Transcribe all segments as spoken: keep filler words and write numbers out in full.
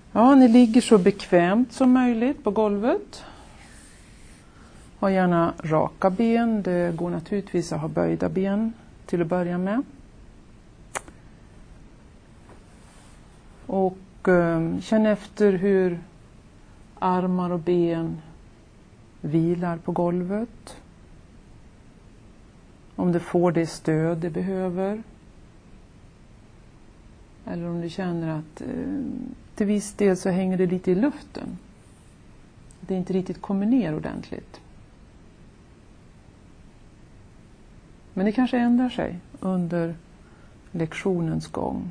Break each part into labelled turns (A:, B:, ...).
A: Ja, ni ligger så bekvämt som möjligt på golvet. Ha gärna raka ben. Det går naturligtvis att ha böjda ben till att börja med. Och eh, känn efter hur armar och ben vilar på golvet. Om du får det stöd det behöver. Eller om du känner att eh, till viss del så hänger det lite i luften. Det inte riktigt kommer ner ordentligt. Men det kanske ändrar sig under lektionens gång.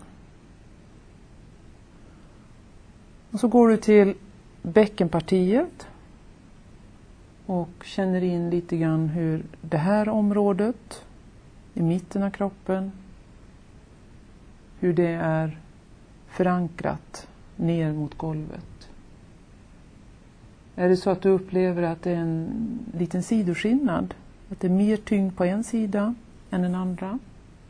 A: Och så går du till bäckenpartiet. Och känner in lite grann hur det här området i mitten av kroppen, hur det är förankrat ner mot golvet. Är det så att du upplever att det är en liten sidoskillnad, att det är mer tyngd på en sida än den andra?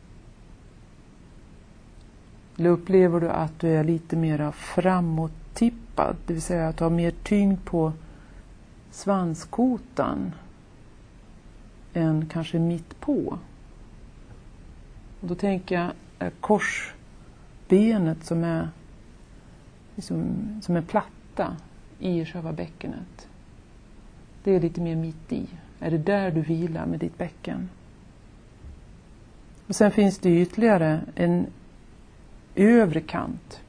A: Eller upplever du att du är lite mer framåttippad, det vill säga att du har mer tyngd på svanskotan än kanske mitt på? Och då tänker jag eh, korsbenet som är liksom, som är platta i själva bäckenet. Det är lite mer mitt i. Är det där du vilar med ditt bäcken? Och sen finns det ytterligare en övre kant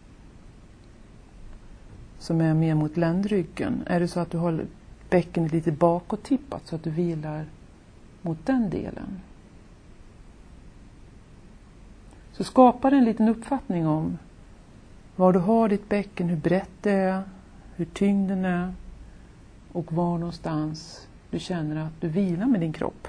A: som är mer mot ländryggen. Är det så att du håller bäckenet lite bakåt tippat så att du vilar mot den delen? Så skapar en liten uppfattning om var du har ditt bäcken, hur brett det är, hur tyngden är och var någonstans du känner att du vilar med din kropp.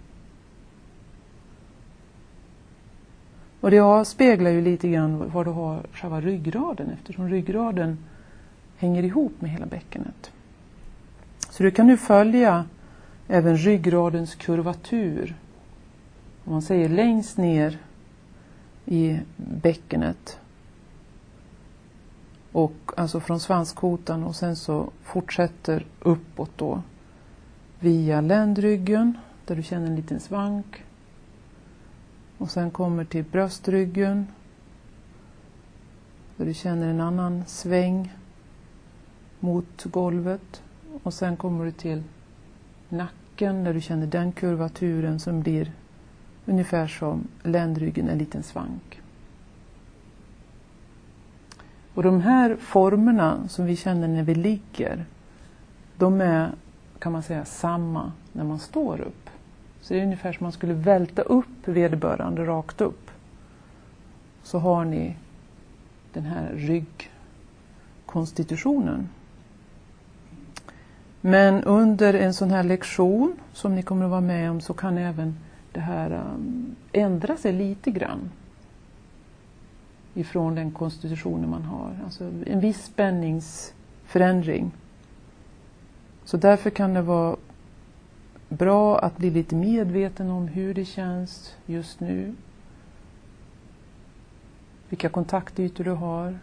A: Och det avspeglar ju lite grann var du har själva ryggraden, eftersom ryggraden hänger ihop med hela bäckenet. Så du kan nu följa även ryggradens kurvatur. Om man säger längst ner i bäckenet. Och alltså från svanskotan och sen så fortsätter uppåt då. Via ländryggen där du känner en liten svank. Och sen kommer till bröstryggen. Där du känner en annan sväng mot golvet. Och sen kommer du till nacken där du känner den kurvaturen som blir ungefär som ländryggen, en liten svank. Och de här formerna som vi känner när vi ligger, de är, kan man säga, samma när man står upp. Så det är ungefär som man skulle välta upp vederbörande rakt upp. Så har ni den här ryggkonstitutionen. Men under en sån här lektion som ni kommer att vara med om så kan även det här um, ändra sig lite grann ifrån den konstitutionen man har. Alltså en viss spänningsförändring. Så därför kan det vara bra att bli lite medveten om hur det känns just nu. Vilka kontaktytor du har.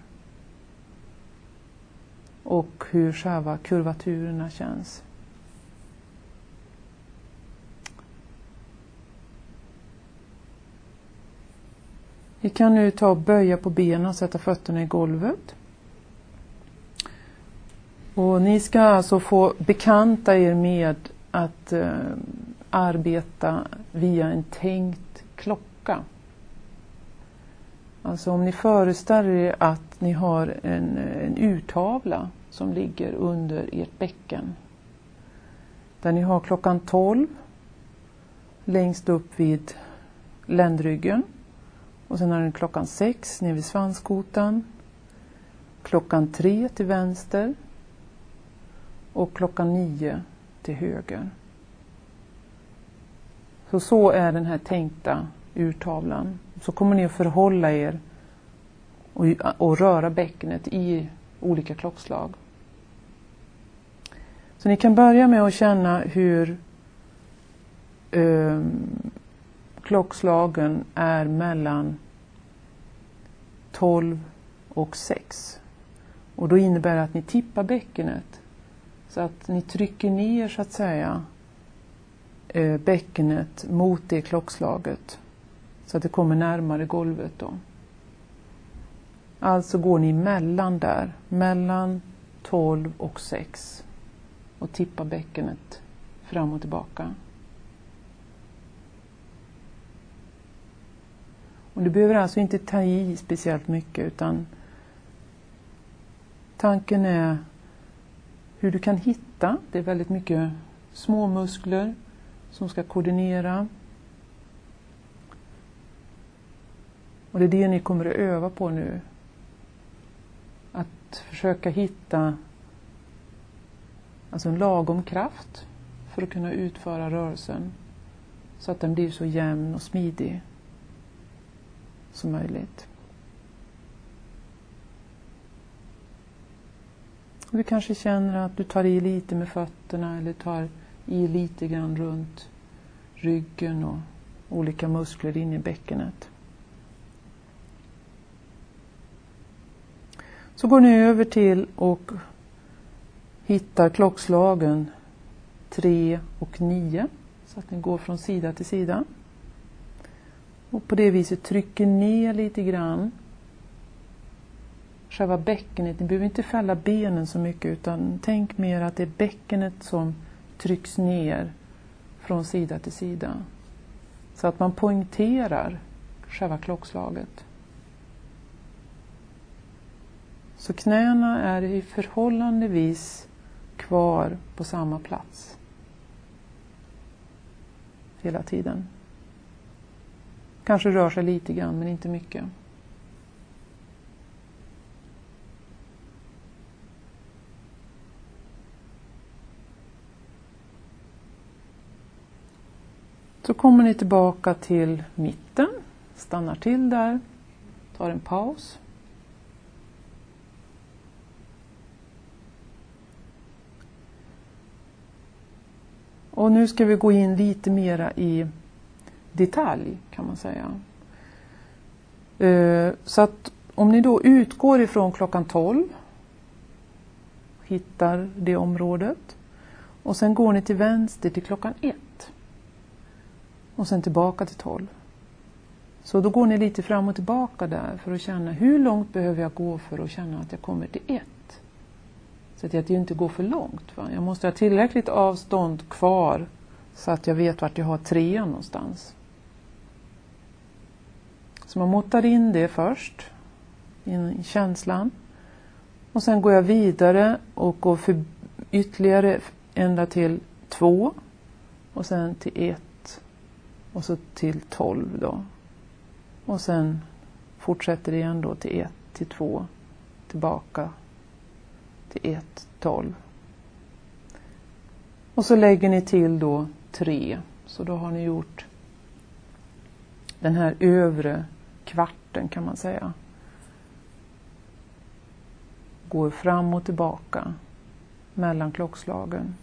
A: Och hur själva kurvaturerna känns. Vi kan nu ta och böja på benen och sätta fötterna i golvet. Och ni ska alltså få bekanta er med att eh, arbeta via en tänkt klocka. Alltså om ni föreställer er att ni har en, en urtavla som ligger under ert bäcken. Där ni har klockan tolv längst upp vid ländryggen. Och sen har ni klockan sex nere vid svanskotan. Klockan tre till vänster. Och klockan nio till höger. Så så är den här tänkta urtavlan. Så kommer ni att förhålla er och, och röra bäckenet i olika klockslag. Så ni kan börja med att känna hur eh, klockslagen är mellan tolv och sex. Och då innebär det att ni tippar bäckenet. Så att ni trycker ner så att säga eh, bäckenet mot det klockslaget. Så att det kommer närmare golvet då. Alltså går ni mellan där. Mellan tolv och sex. Och tippar bäckenet fram och tillbaka. Och du behöver alltså inte ta i speciellt mycket, utan tanken är hur du kan hitta. Det är väldigt mycket små muskler som ska koordinera. Och det är det ni kommer att öva på nu. Att försöka hitta alltså en lagom kraft för att kunna utföra rörelsen. Så att den blir så jämn och smidig som möjligt. Du kanske känner att du tar i lite med fötterna eller tar i lite grann runt ryggen och olika muskler in i bäckenet. Så går ni över till och hittar klockslagen tre och nio så att ni går från sida till sida. Och på det viset trycker ner lite grann själva bäckenet. Ni behöver inte fälla benen så mycket, utan tänk mer att det är bäckenet som trycks ner från sida till sida. Så att man poängterar själva klockslaget. Så knäna är i förhållandevis kvar på samma plats hela tiden. Kanske rör sig lite grann, men inte mycket. Så kommer ni tillbaka till mitten, stannar till där, tar en paus. Och nu ska vi gå in lite mera i detalj, kan man säga. Så att om ni då utgår ifrån klockan tolv, hittar det området, och sen går ni till vänster till klockan ett och sen tillbaka till tolv. Så då går ni lite fram och tillbaka där för att känna hur långt behöver jag gå för att känna att jag kommer till ett. Så att jag inte går för långt. Va? Jag måste ha tillräckligt avstånd kvar så att jag vet vart jag har trean någonstans. Så man måttar in det först, in i känslan. Och sen går jag vidare och går för ytterligare ända till två. Och sen till ett. Och så till tolv då. Och sen fortsätter det igen då till ett, till två. Tillbaka till ett, tolv. Och så lägger ni till då tre. Så då har ni gjort den här övre kvarten, kan man säga. Går fram och tillbaka mellan klockslagen.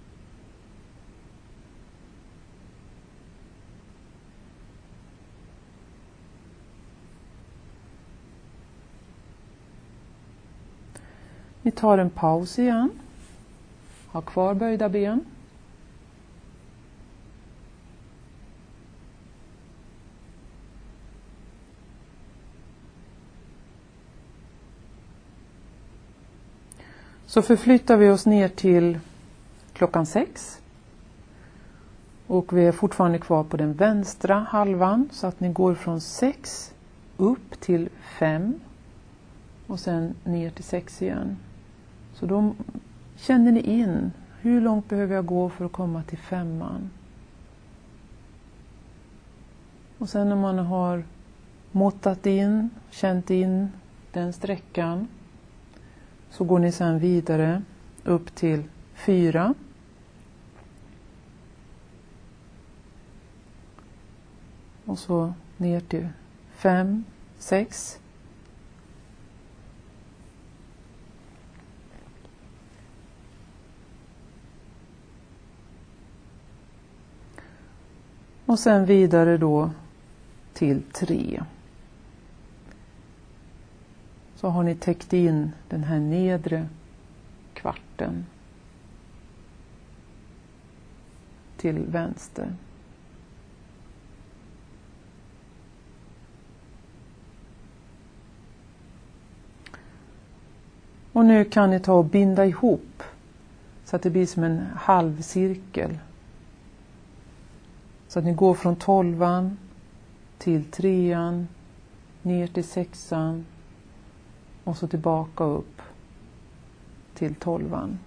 A: Ni tar en paus igen. Ha kvar böjda ben. Så förflyttar vi oss ner till klockan sex. Och vi är fortfarande kvar på den vänstra halvan. Så att ni går från sex upp till fem. Och sen ner till sex igen. Så då känner ni in. Hur långt behöver jag gå för att komma till femman? Och sen när man har måttat in, känt in den sträckan. Så går ni sen vidare upp till fyra. Och så ner till fem, sex. Och sen vidare då till tre. så har ni täckt in den här nedre kvarten till vänster. Och nu kan ni ta och binda ihop så att det blir som en halv cirkel. Så att ni går från tolvan till trean, ner till sexan och så tillbaka upp till tolvan.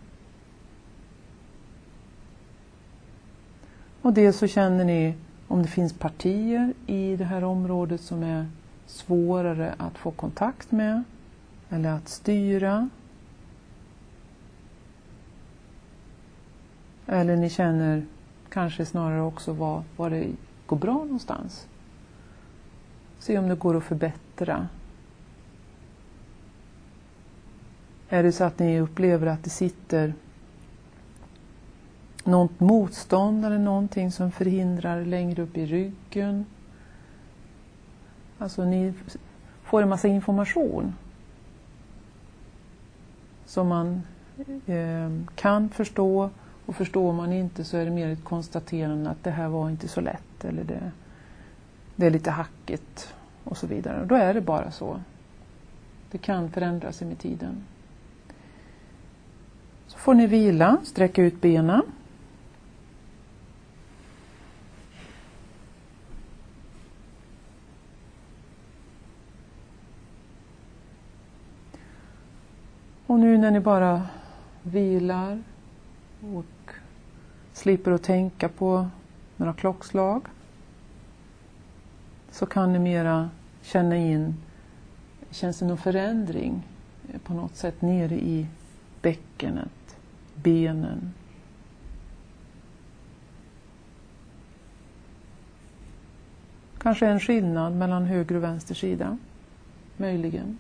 A: Och det så känner ni om det finns partier i det här området som är svårare att få kontakt med eller att styra. Eller ni känner kanske snarare också var, var det går bra någonstans. Se om det går att förbättra. Är det så att ni upplever att det sitter något motstånd eller någonting som förhindrar längre upp i ryggen. Alltså ni får en massa information som man eh, kan förstå, och förstår man inte så är det mer ett konstaterande att det här var inte så lätt eller det, det är lite hackigt och så vidare. Och då är det bara så. Det kan förändras med tiden. Så får ni vila, sträcka ut benen. Och nu när ni bara vilar och slipper att tänka på några klockslag så kan ni mera känna in, känns det någon förändring på något sätt nere i bäckenet, benen. Kanske en skillnad mellan höger och vänster sida, möjligen.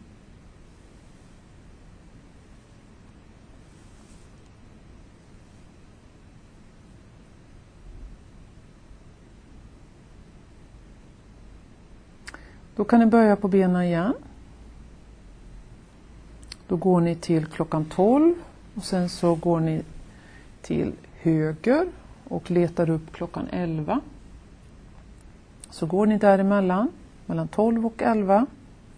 A: Då kan ni börja på benen igen. Då går ni till klockan tolv och sen så går ni till höger och letar upp klockan elva. Så går ni däremellan, mellan tolv och elva.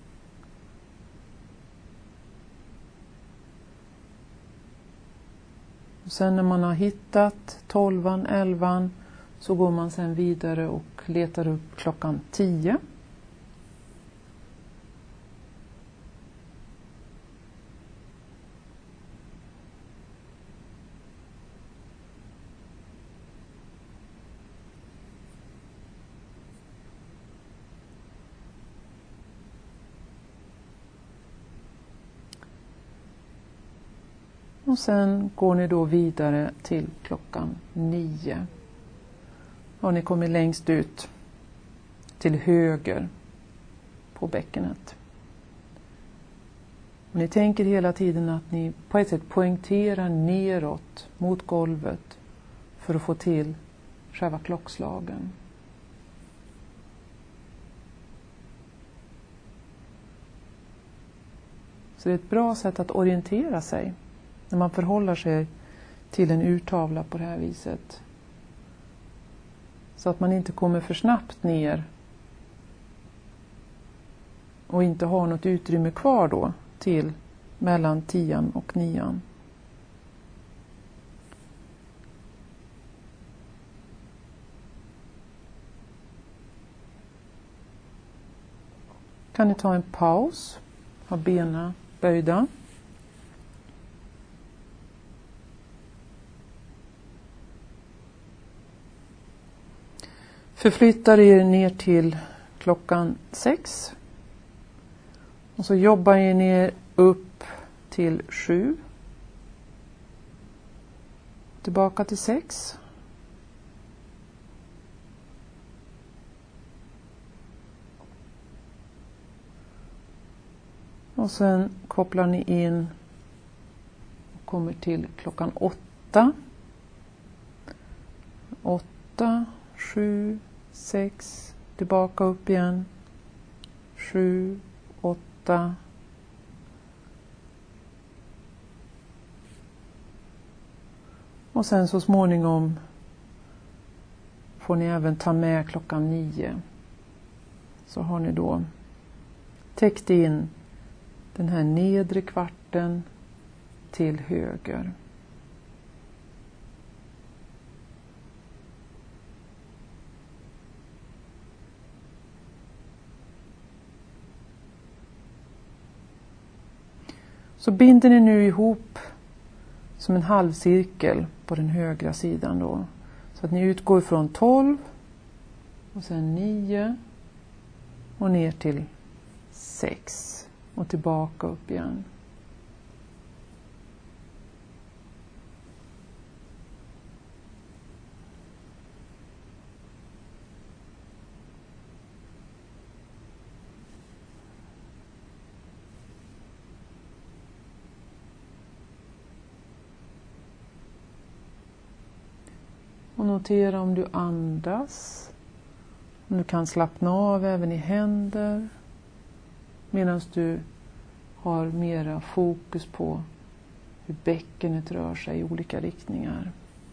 A: Och sen när man har hittat tolvan, elvan så går man sen vidare och letar upp klockan tio. Och sen går ni då vidare till klockan nio. Och ni kommer längst ut till höger på bäckenet. Och ni tänker hela tiden att ni på ett sätt poängterar neråt mot golvet för att få till själva klockslagen. Så det är ett bra sätt att orientera sig när man förhåller sig till en urtavla på det här viset. Så att man inte kommer för snabbt ner och inte har något utrymme kvar då till mellan tian och nian. Kan ni ta en paus, ha benen böjda. Förflyttar er ner till klockan sex. Och så jobbar ni ner upp till sju. Tillbaka till sex. Och sen kopplar ni in och kommer till klockan åtta. Åtta, sju, sex, tillbaka upp igen. Sju, åtta, Och sen så småningom får ni även ta med klockan nio. Så har ni då täckt in den här nedre kvarten till höger. Så binder ni nu ihop som en halvcirkel på den högra sidan då. Så att ni utgår från tolv och sen nio och ner till sex och tillbaka upp igen. Och notera om du andas. Om du kan slappna av även i händer. Medan du har mera fokus på hur bäckenet rör sig i olika riktningar.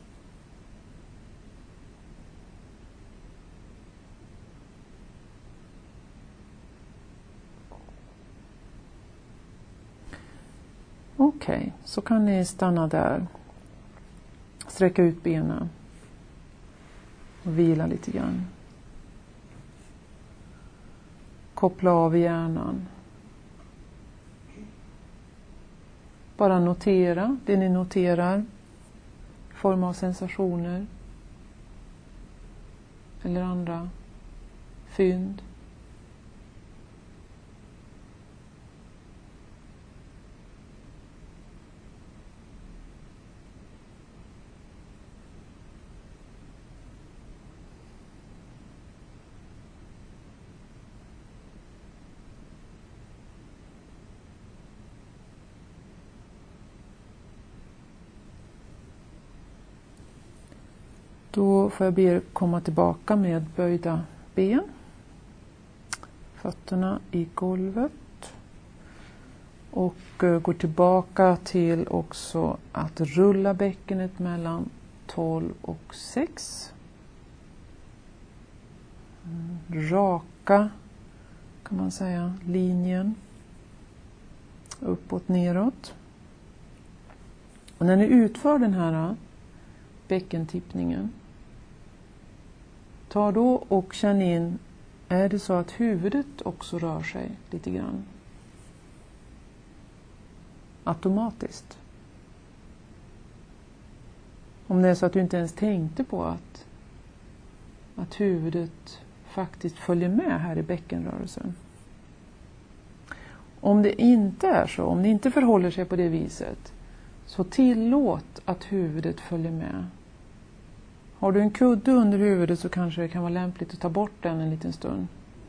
A: Okej, okay, så kan ni stanna där. Sträcka ut benen. Och vila lite grann. Koppla av hjärnan. Bara notera det ni noterar. I form av sensationer. Eller andra fynd. Då får jag be er komma tillbaka med böjda ben. Fötterna i golvet. Och gå tillbaka till också att rulla bäckenet mellan tolv och sex. Raka kan man säga linjen. Uppåt, neråt. Och när ni utför den här bäckentippningen. Ta då och känn in, är det så att huvudet också rör sig lite grann? Automatiskt. Om det är så att du inte ens tänkte på att, att huvudet faktiskt följer med här i bäckenrörelsen. Om det inte är så, om det inte förhåller sig på det viset, så tillåt att huvudet följer med. Har du en kudde under huvudet så kanske det kan vara lämpligt att ta bort den en liten stund.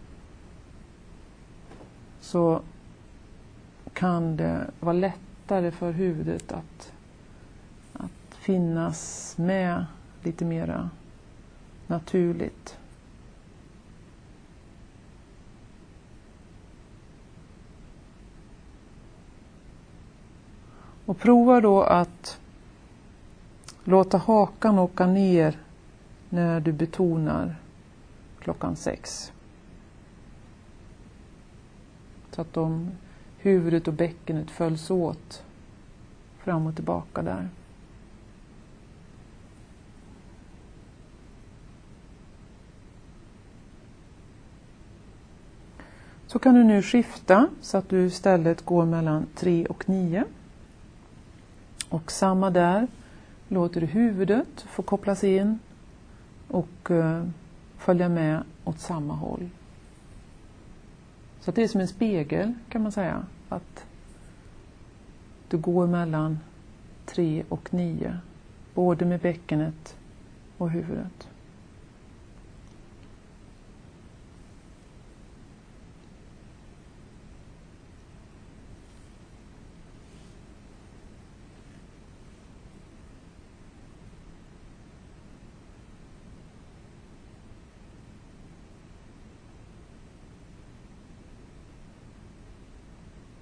A: Så kan det vara lättare för huvudet att, att finnas med lite mera naturligt. Och prova då att låta hakan åka ner när du betonar klockan sex. Så att de, huvudet och bäckenet följs åt fram och tillbaka där. Så kan du nu skifta så att du istället går mellan tre och nio. Och samma där. Låter du huvudet få kopplas in och uh, följa med åt samma håll. Så att det är som en spegel kan man säga. Att du går mellan tre och nio. Både med bäckenet och huvudet.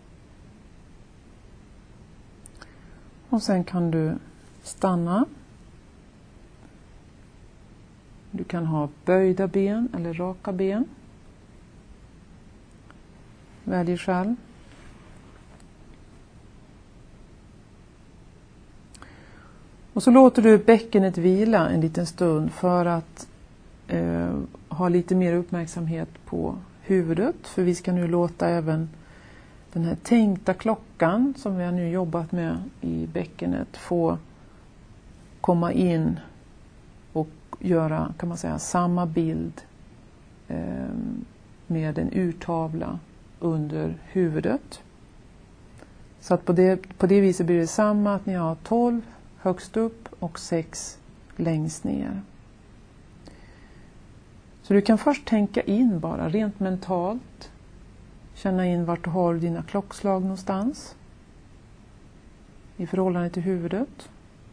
A: Och sen kan du stanna Du kan ha böjda ben eller raka ben. Välj själv. Och så låter du bäckenet vila en liten stund för att eh, ha lite mer uppmärksamhet på huvudet. För vi ska nu låta även den här tänkta klockan som vi har nu jobbat med i bäckenet få komma in och göra, kan man säga, samma bild eh, med en urtavla under huvudet. Så att på det, på det viset blir det samma, att ni har tolv högst upp och sex längst ner. Så du kan först tänka in bara rent mentalt. Känna in vart du har dina klockslag någonstans i förhållande till huvudet.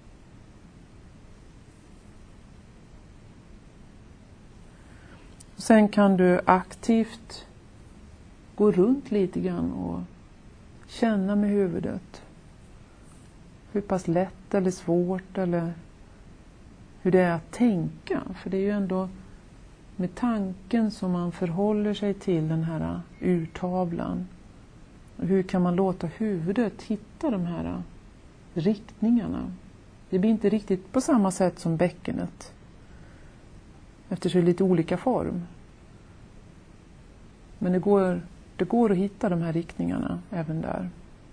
A: Och sen kan du aktivt gå runt lite grann och känna med huvudet. Hur pass lätt eller svårt eller hur det är att tänka. För det är ju ändå med tanken som man förhåller sig till den här urtavlan. Och hur kan man låta huvudet hitta de här riktningarna? Det blir inte riktigt på samma sätt som bäckenet. Eftersom det är lite olika form. Men det går, det går att hitta de här riktningarna även där.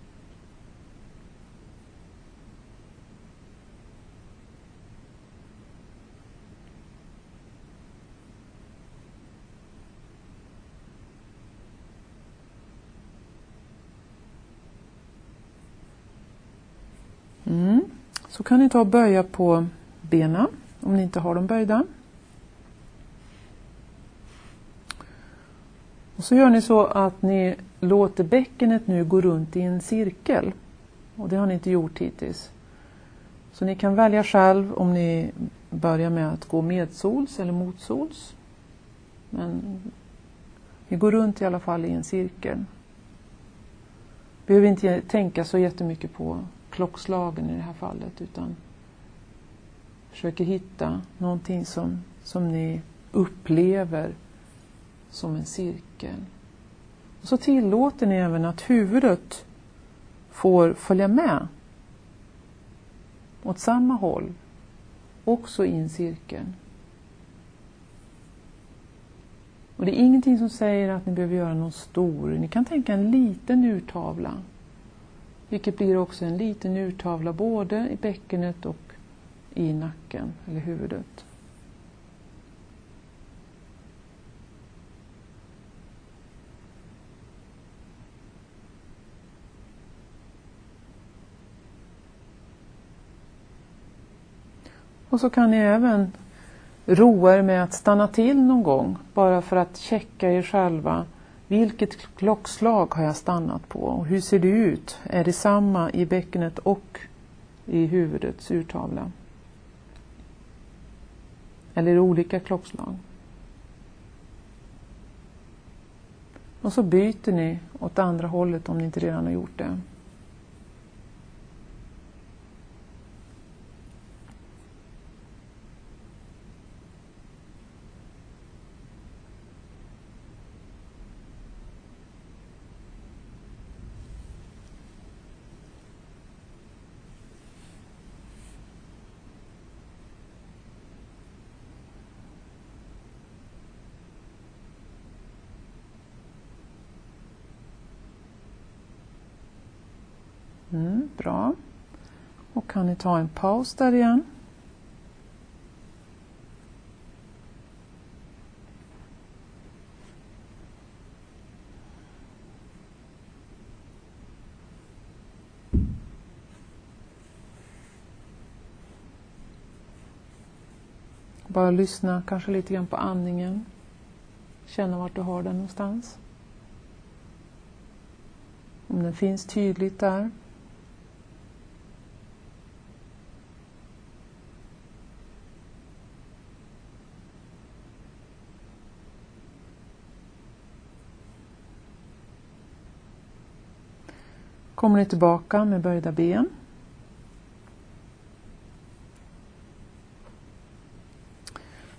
A: Mm. Så kan ni ta och böja på benen om ni inte har dem böjda. Och så gör ni så att ni låter bäckenet nu gå runt i en cirkel. Och det har ni inte gjort hittills. Så ni kan välja själv om ni börjar med att gå medsols eller motsols. Men vi går runt i alla fall i en cirkel. Behöver inte tänka så jättemycket på klockslagen i det här fallet, utan försöker hitta någonting som, som ni upplever som en cirkel. Och så tillåter ni även att huvudet får följa med åt samma håll, också i en cirkel. Och det är ingenting som säger att ni behöver göra någon stor. Ni kan tänka en liten urtavla. Vilket blir också en liten urtavla både i bäckenet och i nacken eller huvudet. Och så kan ni även roa er med att stanna till någon gång. Bara för att checka er själva. Vilket klockslag har jag stannat på? Och hur ser det ut? Är det samma i bäckenet och i huvudets urtavla? Eller är det olika klockslag? Och så byter ni åt andra hållet om ni inte redan har gjort det. Mm, bra. Och kan ni ta en paus där igen? Bara lyssna kanske lite grann på andningen. Känna vart du har den någonstans. Om den finns tydligt där. Kommer ni tillbaka med böjda ben.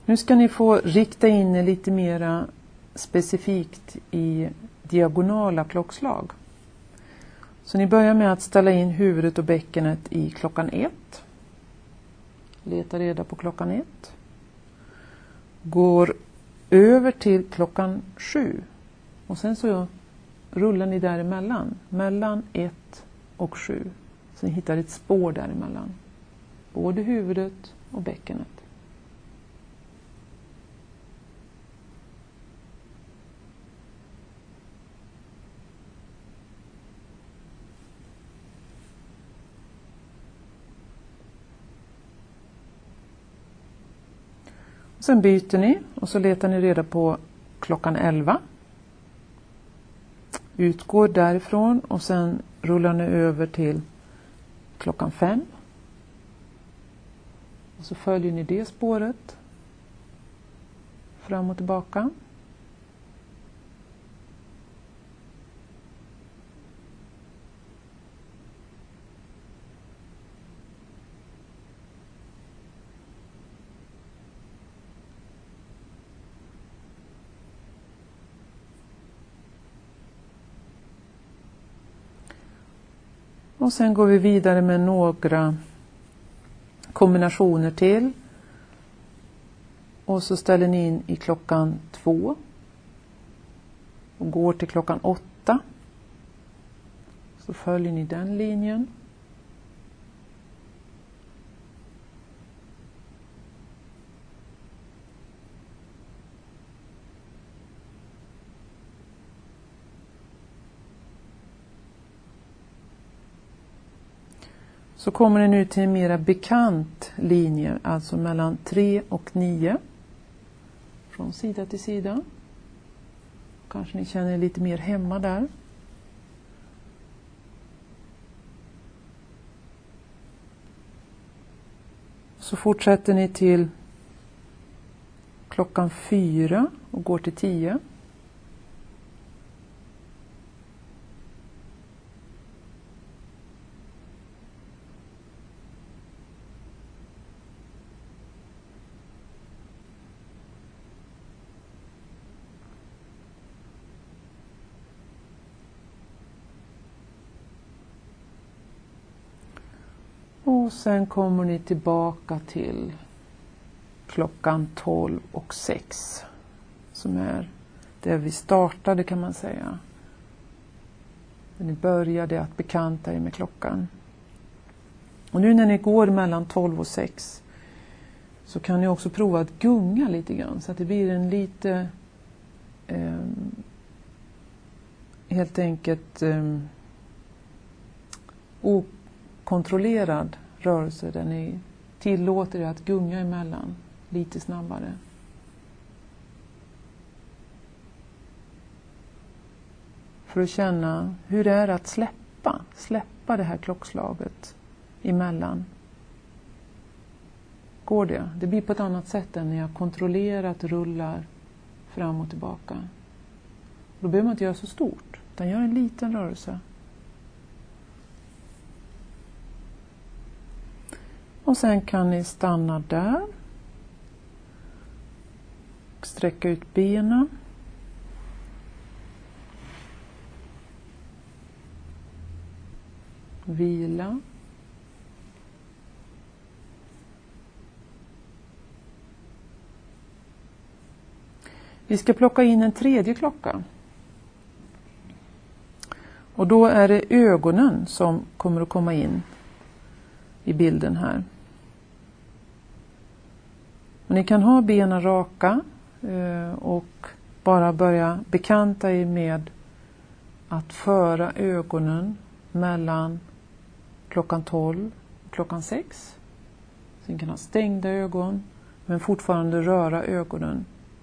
A: Nu ska ni få rikta in er lite mera specifikt i diagonala klockslag. Så ni börjar med att ställa in huvudet och bäckenet i klockan ett. Leta reda på klockan ett. Går över till klockan sju. Och sen så rullar ni däremellan. Mellan ett och sju. Så ni hittar ett spår däremellan. Både huvudet och bäckenet. Sen byter ni och så letar ni reda på klockan elva. Utgår därifrån och sen rullar ni över till klockan fem. Och så följer ni det spåret fram och tillbaka. Och sen går vi vidare med några kombinationer till. Och så ställer ni in i klockan två. Och går till klockan åtta. Så följer ni den linjen. Så kommer ni nu till en mera bekant linje, alltså mellan tre och nio. Från sida till sida. Kanske ni känner er lite mer hemma där. Så fortsätter ni till klockan fyra och går till tio. Och sen kommer ni tillbaka till klockan tolv och sex. Som är där vi startade, kan man säga. När ni började att bekanta er med klockan. Och nu när ni går mellan tolv och sex så kan ni också prova att gunga lite grann. Så att det blir en lite eh, helt enkelt eh, kontrollerad rörelse där ni tillåter er att gunga emellan lite snabbare. För att känna hur det är att släppa, släppa det här klockslaget emellan. Går det? Det blir på ett annat sätt än när jag kontrollerat rullar fram och tillbaka. Då behöver man inte göra så stort, utan gör en liten rörelse. Och sen kan ni stanna där. Sträcka ut benen. Vila. Vi ska plocka in en tredje klocka. Och då är det ögonen som kommer att komma in i bilden här. Och ni kan ha benen raka och bara börja bekanta er med att föra ögonen mellan klockan tolv och klockan sex. Så ni kan ha stängda ögon men fortfarande röra ögonen.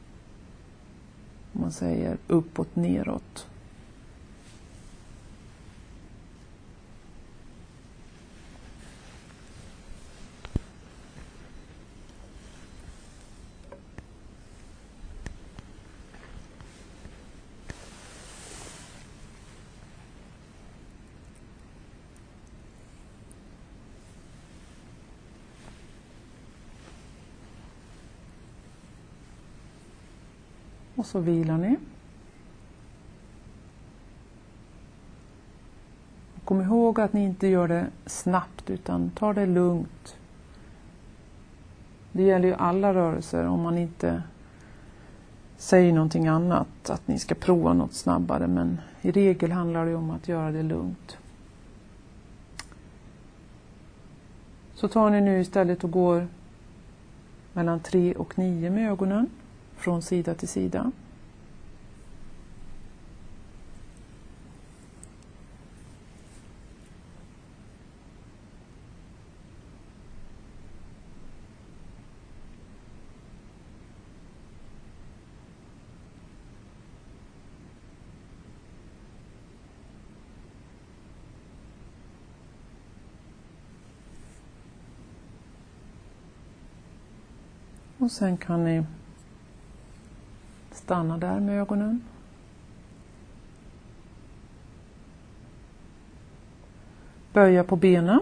A: Om man säger uppåt, neråt. Och så vilar ni. Kom ihåg att ni inte gör det snabbt utan ta det lugnt. Det gäller ju alla rörelser om man inte säger någonting annat. Att ni ska prova något snabbare, men i regel handlar det om att göra det lugnt. Så tar ni nu istället och går mellan tre och nio med ögonen från sida till sida. Och sen kan ni stanna där med ögonen. Böja på benen.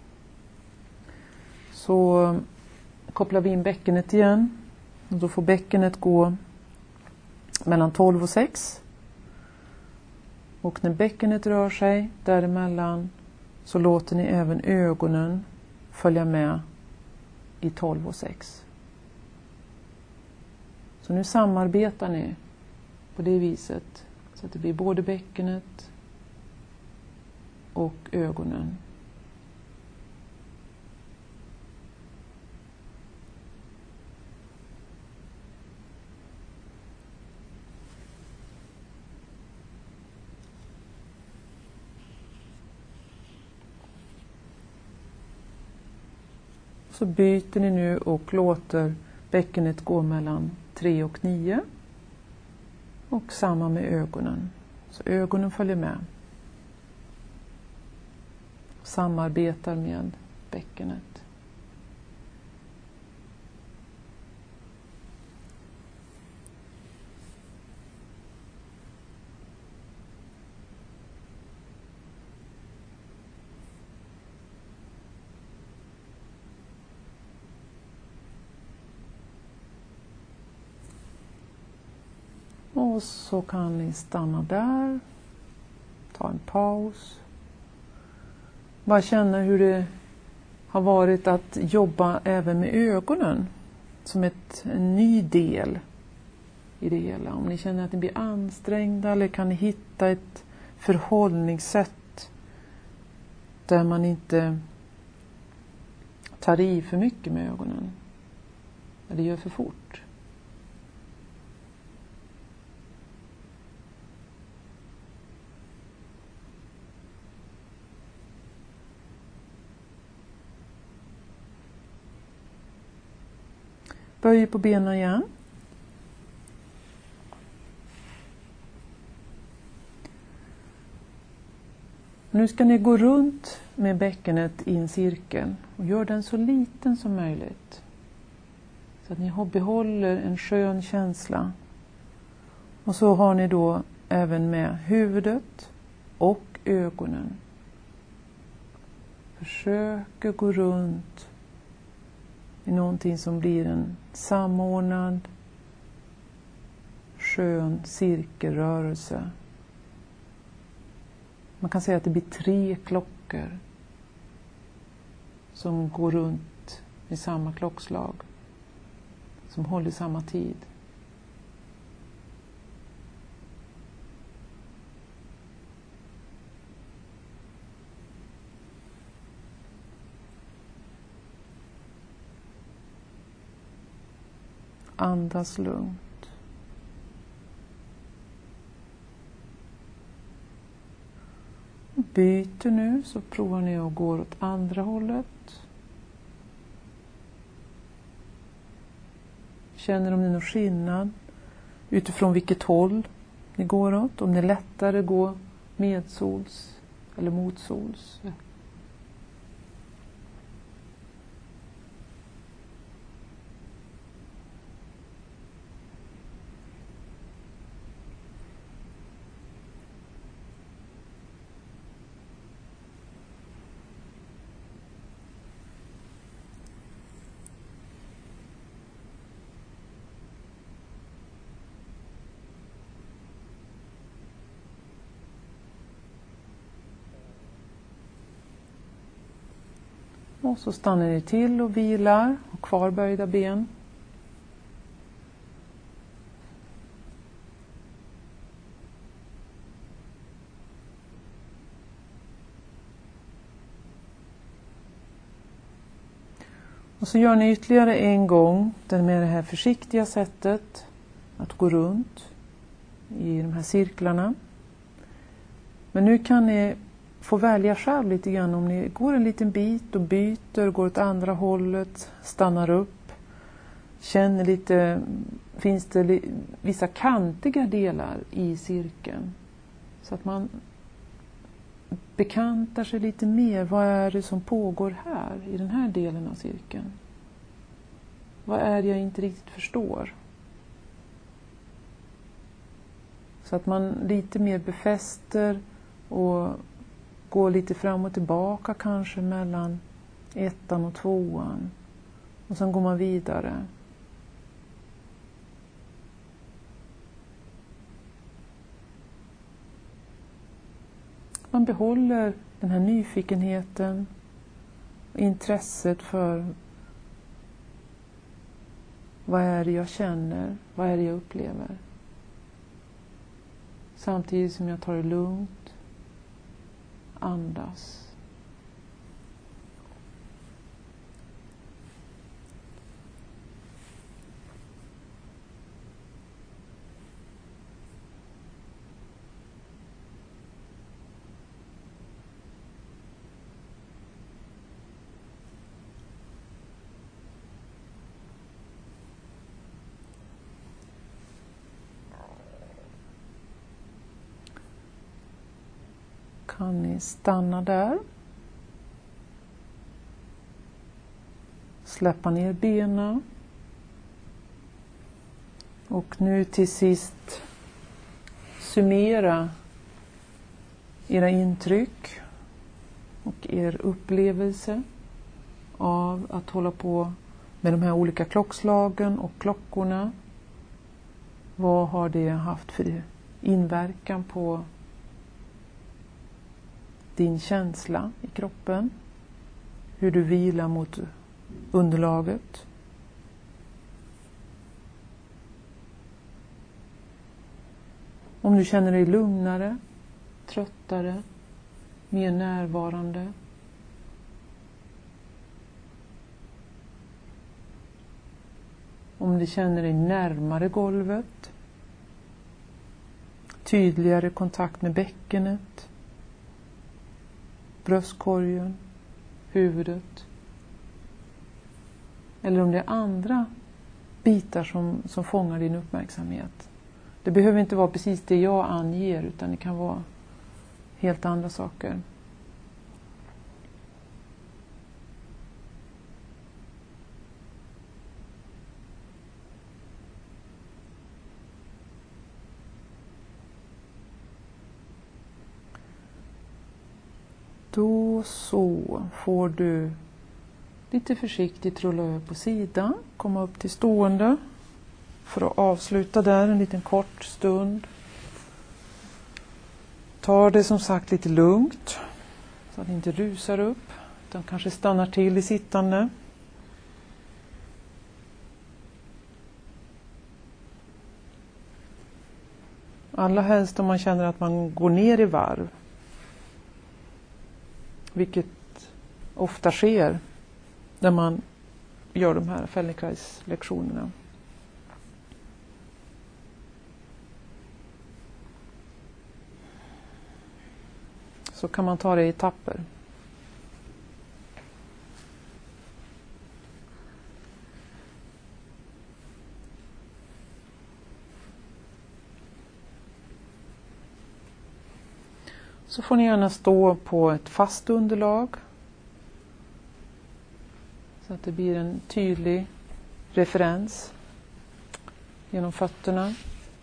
A: Så kopplar vi in bäckenet igen. Och då får bäckenet gå mellan tolv och sex. Och när bäckenet rör sig däremellan så låter ni även ögonen följa med i tolv och sex. Så nu samarbetar ni på det viset så att det blir både bäckenet och ögonen. Så byter ni nu och låter bäckenet gå mellan tre och nio. Och samma med ögonen. Så ögonen följer med. Samarbetar med bäckenet. Och så kan ni stanna där. Ta en paus. Bara känna hur det har varit att jobba även med ögonen. Som ett, en ny del i det hela. Om ni känner att ni blir ansträngda eller kan ni hitta ett förhållningssätt där man inte tar i för mycket med ögonen. Eller gör för fort. Böj på benen igen. Nu ska ni gå runt med bäckenet i en cirkel och gör den så liten som möjligt. Så att ni behåller en skön känsla. Och så har ni då även med huvudet och ögonen. Försök gå runt i någonting som blir en samordnad, skön cirkelrörelse. Man kan säga att det blir tre klockor som går runt i samma klockslag, som håller samma tid. Andas lugnt. Byter nu så provar ni att gå åt andra hållet. Känner om det är någon skillnad utifrån vilket håll ni går åt. Om det är lättare gå medsols eller motsols. Och så stannar ni till och vilar och kvarböjda ben. Och så gör ni ytterligare en gång den med det här försiktiga sättet att gå runt i de här cirklarna. Men nu kan ni få välja själv lite grann om ni går en liten bit och byter, går åt andra hållet, stannar upp, känner lite, finns det li, vissa kantiga delar i cirkeln. Så att man bekantar sig lite mer. Vad är det som pågår här i den här delen av cirkeln? Vad är det jag inte riktigt förstår? Så att man lite mer befäster och går lite fram och tillbaka kanske mellan ettan och tvåan. Och sen går man vidare. Man behåller den här nyfikenheten och intresset för vad är det jag känner, vad är det jag upplever. Samtidigt som jag tar det lugnt, andas. Kan ni stanna där. Släppa ner benen. Och nu till sist summera era intryck och er upplevelse av att hålla på med de här olika klockslagen och klockorna. Vad har det haft för inverkan på din känsla i kroppen? Hur du vilar mot underlaget. Om du känner dig lugnare, tröttare, mer närvarande. Om du känner dig närmare golvet. Tydligare kontakt med bäckenet. Bröstkorgen, huvudet. Eller om det är andra bitar som, som fångar din uppmärksamhet. Det behöver inte vara precis det jag anger, utan det kan vara helt andra saker. Då så får du lite försiktigt rulla över på sidan, komma upp till stående för att avsluta där en liten kort stund. Ta det som sagt lite lugnt så att det inte rusar upp, utan kanske stannar till i sittande. Allra helst om man känner att man går ner i varv. Vilket ofta sker när man gör de här Feldenkrais-lektionerna. Så kan man ta det i etapper. Så får ni gärna stå på ett fast underlag. Så att det blir en tydlig referens genom fötterna.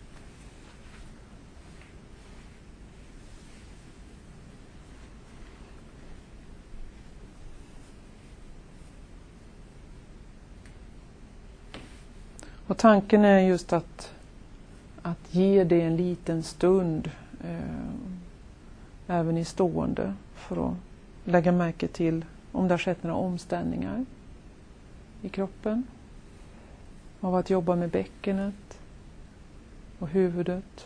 A: Och tanken är just att, att ge det en liten stund eh, även i stående för att lägga märke till om det har skett några omställningar i kroppen. Av att jobba med bäckenet och huvudet.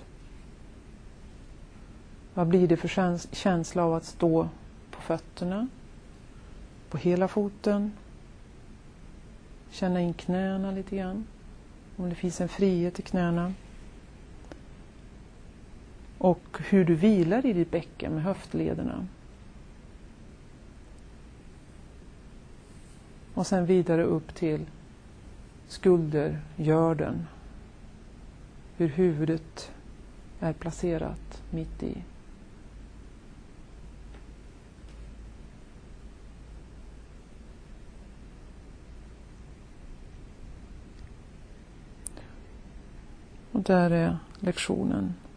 A: Vad blir det för käns- känsla av att stå på fötterna? På hela foten. Känna in knäna lite grann. Om det finns en frihet i knäna. Och hur du vilar i ditt bäcken med höftlederna. Och sen vidare upp till skuldergörden. Hur huvudet är placerat mitt i. Och där är lektionen